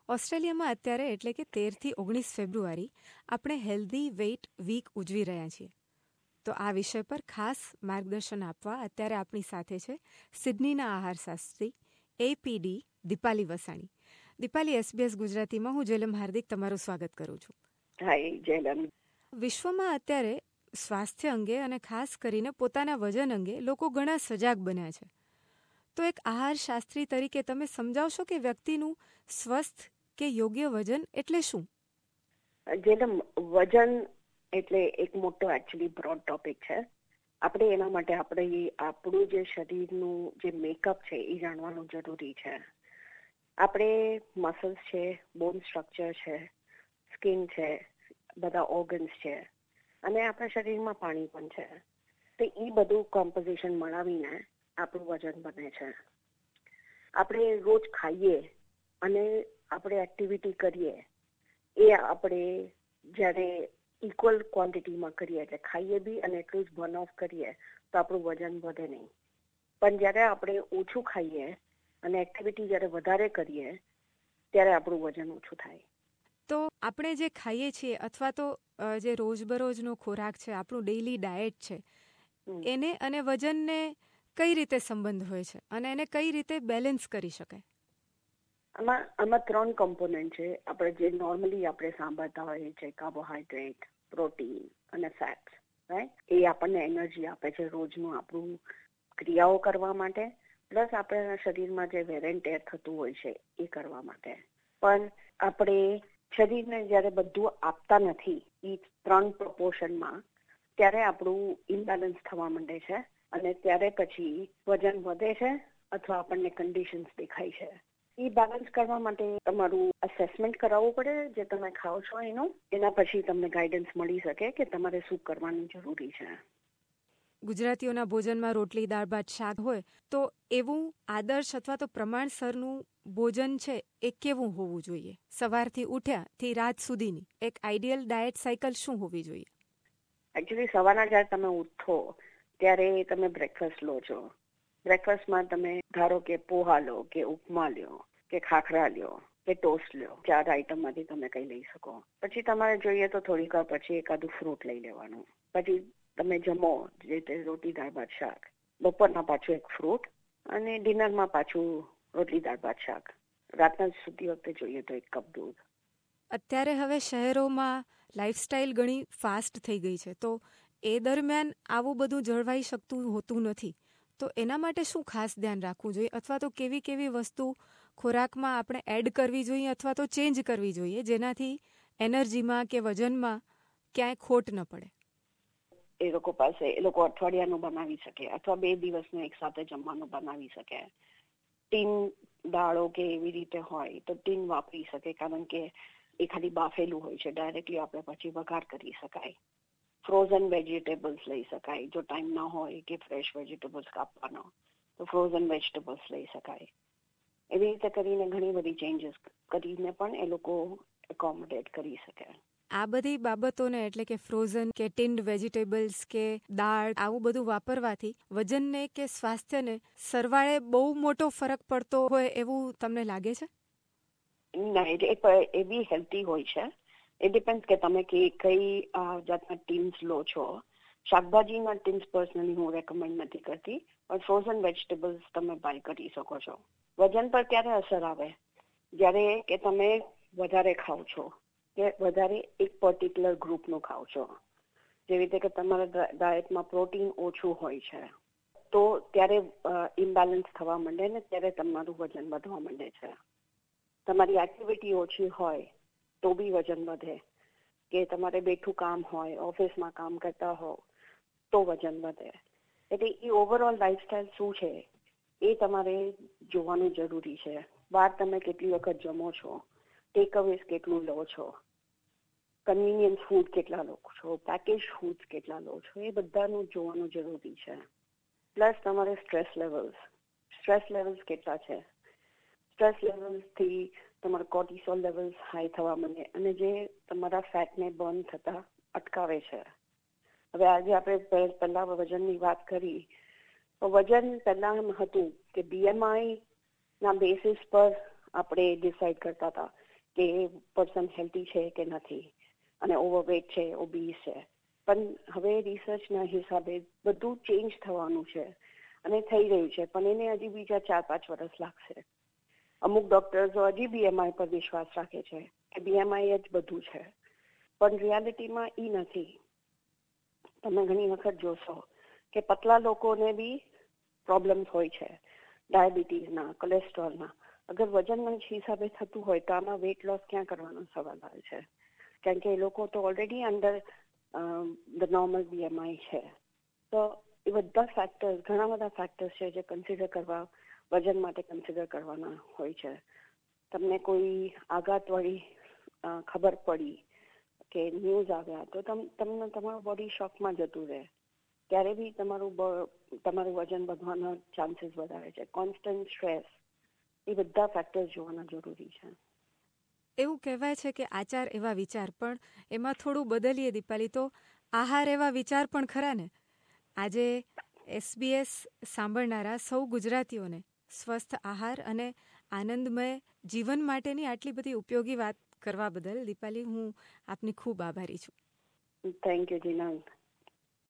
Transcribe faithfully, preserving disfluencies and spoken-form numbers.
ઓસ્ટ્રેલિયામાં અત્યારે એટલે કે તેરથી ઓગણીસ ફેબ્રુઆરી આપણે હેલ્ધી વેઇટ વીક ઉજવી રહ્યા છીએ. તો આ વિષય પર ખાસ માર્ગદર્શન આપવા અત્યારે આપણી સાથે છે સિડનીના આહારશાસ્ત્રી એપીડી દીપાલી વસાણી. દીપાલી, એસબીએસ ગુજરાતીમાં હું જેલમ હાર્દિક તમારું સ્વાગત કરું છું. હાય જેલમ. વિશ્વમાં અત્યારે સ્વાસ્થ્ય અંગે અને ખાસ કરીને પોતાના વજન અંગે લોકો ઘણા સજાગ બન્યા છે. તો એક આહારશાસ્ત્રી તરીકે તમે સમજાવશો કે વ્યક્તિનું સ્વસ્થ કે યોગ્ય વજન એટલે શું? જેલમ, વજન એટલે એક મોટો એકચ્યુઅલી બ્રોડ ટોપિક છે. આપણે એના માટે આપણે આપણું જે શરીરનું જે મેકઅપ છે એ જાણવાનું જરૂરી છે. આપણે મસલ્સ છે, બોન સ્ટ્રક્ચર છે, સ્કિન છે, બધા ઓર્ગન્સ છે અને આપણા શરીરમાં પાણી પણ છે. તો એ બધું કોમ્પોઝિશન મળાવીને આપણું વજન બને છે. આપણે રોજ ખાઈએ અને આપણે એક્ટિવિટી કરીએ એ આપણે જ્યારે ઇક્વલ ક્વોન્ટિટીમાં કરીએ, એટલે ખાઈએ બી અને એટલું જ બર્ન ઓફ કરીએ તો આપણું વજન વધે નહીં. પણ જ્યારે આપણે ઓછું ખાઈએ અને એક્ટિવિટી જ્યારે વધારે કરીએ ત્યારે આપણું વજન ઓછું થાય. તો આપણે જે ખાઈએ છીએ અથવા તો જે રોજબરોજનો ખોરાક છે, આપણું ડેઇલી ડાયટ છે, એને અને વજનને કઈ રીતે સંબંધ હોય છે અને એને કઈ રીતે બેલેન્સ કરી શકાય? આમાં આમાં ત્રણ કમ્પોનન્ટ છે. આપણે જે નોર્મલી આપણે સાંભળતા હોઈએ છે, કાર્બોહાઈડ્રેટ, પ્રોટીન અને ફેટ, રાઈટ? એ આપણને એનર્જી આપે છે રોજનું આપણું ક્રિયાઓ કરવા માટે, પ્લસ આપણા શરીરમાં જે વેર એન્ડ ટેર થતું હોય છે એ કરવા માટે. પણ આપણે શરીરને જ્યારે બધું આપતા નથી એ ત્રણ પ્રપોર્શનમાં, ત્યારે આપણું ઇમ્બેલેન્સ થવા માંડે છે અને ત્યારે પછી વજન વધે છે અથવા આપણને કન્ડિશન્સ દેખાય છે. એ બેલેન્સ કરવા માટે તમારું અસેસમેન્ટ કરાવવું પડે જે તમે ખાઓ છો એનું. એના પછી તમને ગાઈડન્સ મળી શકે કે તમારે શું કરવાનું જરૂરી છે. ગુજરાતીઓના ભોજનમાં રોટલી, દાળ ભાત, શાક હોય તો એવું આદર્શ અથવા તો પ્રમાણસરનું ભોજન છે એ કેવું હોવું જોઈએ? સવારથી ઉઠ્યાથી રાત સુધીની એક આઈડિયલ ડાયટ સાયકલ શું હોવી જોઈએ? એકચ્યુઅલી સવારના જ્યારે તમે ઉઠો ત્યારે તમે બ્રેકફાસ્ટ લો છો. બ્રેકફાસ્ટમાં તમે ધારો કે પોહા લો કે ઉપમા લ્યો કે ખાખરા લ્યો કે ટોસ્ટ લ્યો. ચાર આઈટમમાંથી તમે કંઈ લઈ શકો. પછી તમારે જોઈએ તો થોડીક વાર પછી એકાદું ફ્રૂટ લઈ લેવાનું. પછી તમે જમો જે રીતે રોટી, દાળ ભાત, શાક. બપોરના પાછું એક ફ્રૂટ અને ડિનરમાં પાછું રોટલી, દાળ ભાત, શાક. રાતના સુધી વખતે જોઈએ તો એક કપ દૂધ. અત્યારે હવે શહેરોમાં લાઈફસ્ટાઈલ ઘણી ફાસ્ટ થઈ ગઈ છે, તો એ દરમિયાન આવું બધું જળવાઈ શકતું હોતું નથી. તો એના માટે શું ખાસ ધ્યાન રાખવું જોઈએ અથવા તો કેવી કેવી વસ્તુ ખોરાકમાં આપણે એડ કરવી જોઈએ અથવા તો ચેન્જ કરવી જોઈએ જેનાથી એનર્જીમાં કે વજનમાં ક્યાંય ખોટ ન પડે? એ લોકો પાસે એ લોકો અઠવાડિયાનું બનાવી શકે અથવા બે દિવસનું એક સાથે જમવાનું બનાવી શકે. ટીન દાળો કે એવી રીતે હોય તો ટીન વાપરી શકે, કારણ કે એ ખાલી બાફેલું હોય છે. ડાયરેક્ટલી આપણે પછી વઘાર કરી શકાય. ફ્રોઝન વેજીટેબલ્સ લઈ શકાય. જો ટાઈમ ના હોય કે ફ્રેશ વેજીટેબલ્સ કાપવાનો તો ફ્રોઝન વેજીટેબલ્સ લઈ શકાય. એવી રીતે કરીને ઘણી બધી ચેન્જીસ કરીને પણ એ લોકો એકોમોડેટ કરી શકે. આ બધી બાબતોને એટલે કે ફ્રોઝન કે ટિન્ડ વેજીટેબલ્સ કે દાળ આવું બધું વાપરવાથી વજનને કે સ્વાસ્થ્યને સરવાળે બહુ મોટો ફરક પડતો હોય એવું તમને લાગે છે? ના, એ બી હેલ્ધી હોય છે. એ ડિપેન્ડ કે તમે કઈ જાતના ટીન્સ લો છો. શાકભાજીના ટીન્સ પર્સનલી હું રેકમેન્ડ નથી કરતી, પણ ફ્રોઝન વેજીટેબલ્સ તમે બાય કરી શકો છો. વજન પર ક્યારે અસર આવે? જ્યારે કે તમે વધારે ખાઓ છો કે વધારે એક પર્ટિક્યુલર ગ્રુપનું ખાઓ છો. જેવી રીતે કે તમારા ડાયટમાં પ્રોટીન ઓછું હોય છે તો ત્યારે ઇમ્બેલેન્સ થવા માંડે ને ત્યારે તમારું વજન વધવા માંડે છે. તમારી એક્ટિવિટી ઓછી હોય તો બી વજન વધે, કે તમારે બેઠું કામ હોય, ઓફિસમાં કામ કરતા હો તો વજન વધે. એટલે એ ઓવરઓલ લાઈફસ્ટાઈલ શું છે એ તમારે જોવાનું જરૂરી છે. બહાર તમે કેટલી વખત જમો છો, ટેક અવેઝ કેટલું લો છો, કન્વીનિયન્સ ફૂડ કેટલા લો છો, પેકેજ ફૂડ કેટલા લો છો, એ બધાનું જોવાનું જરૂરી છે. પ્લસ તમારે સ્ટ્રેસ લેવલ્સ સ્ટ્રેસ લેવલ્સ કેટલા છે. સ્ટ્રેસ લેવલ્સથી તમારા કોર્ટિસોલ લેવલ્સ હાઈ થવા માંડે અને જે તમારા ફેટને બર્ન થતા અટકાવે છે. હવે આજે આપણે પહેલા વજનની વાત કરી તો વજન પહેલા એમ હતું કે બીએમઆઈ ના બેસિસ પર આપણે ડિસાઇડ કરતા હતા કે પર્સન હેલ્ધી છે કે નથી અને ઓવરવેટ છે, ઓબીસ છે. પણ હવે રિસર્ચના હિસાબે બધું ચેન્જ થવાનું છે અને થઈ રહ્યું છે, પણ એને હજી બીજા ચાર પાંચ વર્ષ લાગશે. અમુક ડોક્ટર્સો હજી બીએમઆઈ પર વિશ્વાસ રાખે છે કે બીએમઆઈ જ બધું છે, પણ રિયાલિટીમાં એ નથી. તમે ઘણી વખત જોશો કે પતલા લોકોને બી પ્રોબ્લેમ્સ હોય છે, ડાયાબિટીસના, કોલેસ્ટ્રોલના. અગર વજનના હિસાબે થતું હોય તો આમાં વેઇટ લોસ ક્યાં કરવાનો સવાલ આવે છે? કારણ કે એ લોકો તો already under the normal BMI છે. તો એ બધા ફેક્ટર્સ, ઘણા બધા ફેક્ટર્સ છે જે કન્સિડર કરવા, વજન માટે કન્સિડર કરવાના હોય છે. તમને કોઈ આઘાતવાળી ખબર પડી કે ન્યૂઝ આવ્યા તો તમ તમને તમારું બોડી શોકમાં જતું રહે, ત્યારે બી તમારું તમારું વજન વધવાના ચાન્સીસ વધારે છે. કોન્સ્ટન્ટ સ્ટ્રેસ, એ બધા ફેક્ટર્સ જોવાના જરૂરી છે. એવું કહેવાય છે કે આચાર એવા વિચાર, પણ એમાં થોડું બદલીએ દીપાલી, તો આહાર એવા વિચાર પણ ખરા ને. આજે એસબીએસ સાંભળનારા સૌ ગુજરાતીઓને સ્વસ્થ આહાર અને આનંદમય જીવન માટેની આટલી બધી ઉપયોગી વાત કરવા બદલ દીપાલી, હું આપની ખૂબ આભારી છું. Thank you Jinnah.